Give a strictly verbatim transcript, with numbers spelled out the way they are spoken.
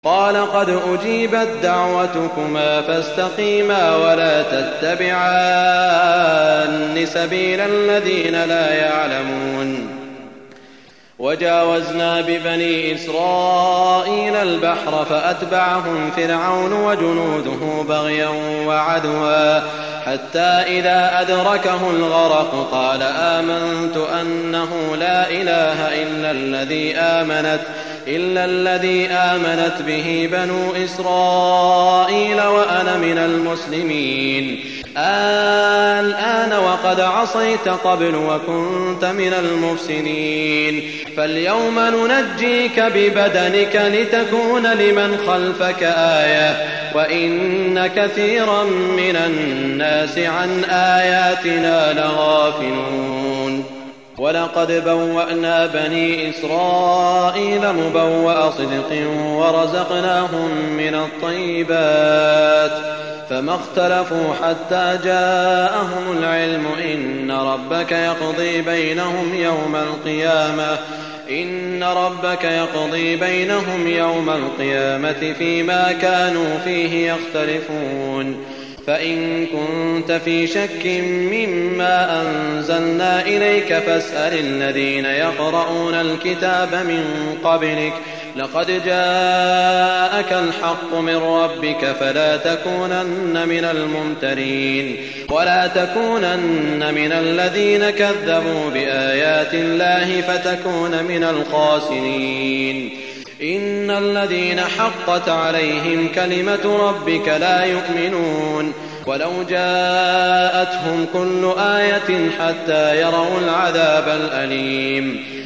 قال قد أجيبت دعوتكما فاستقيما ولا تتبعان سبيل الذين لا يعلمون. وجاوزنا ببني إسرائيل البحر فأتبعهم فرعون وجنوده بغيا وعدوا حتى إذا أدركه الغرق قال آمنت أنه لا إله إلا الذي آمنت إلا الذي آمنت به بنو إسرائيل وأنا من المسلمين. الآن وقد عصيت قبل وكنت من المفسدين فاليوم ننجيك ببدنك لتكون لمن خلفك آية وإن كثيرا من الناس عن آياتنا لغافلون. ولقد بوأنا بني إسرائيل مبوأ صدق ورزقناهم من الطيبات فما اختلفوا حتى جاءهم العلم إن ربك يقضي بينهم يوم القيامة إن ربك يقضي بينهم يوم القيامة فيما كانوا فيه يختلفون. فإن كنت في شك مما أنزلنا إليك فاسأل الذين يقرؤون الكتاب من قبلك لقد جاءك الحق من ربك فلا تكونن من الممترين ولا تكونن من الذين كذبوا بآيات الله فتكون من الخاسرين. إن الذين حقت عليهم كلمة ربك لا يؤمنون ولو جاءتهم كل آية حتى يروا العذاب الأليم.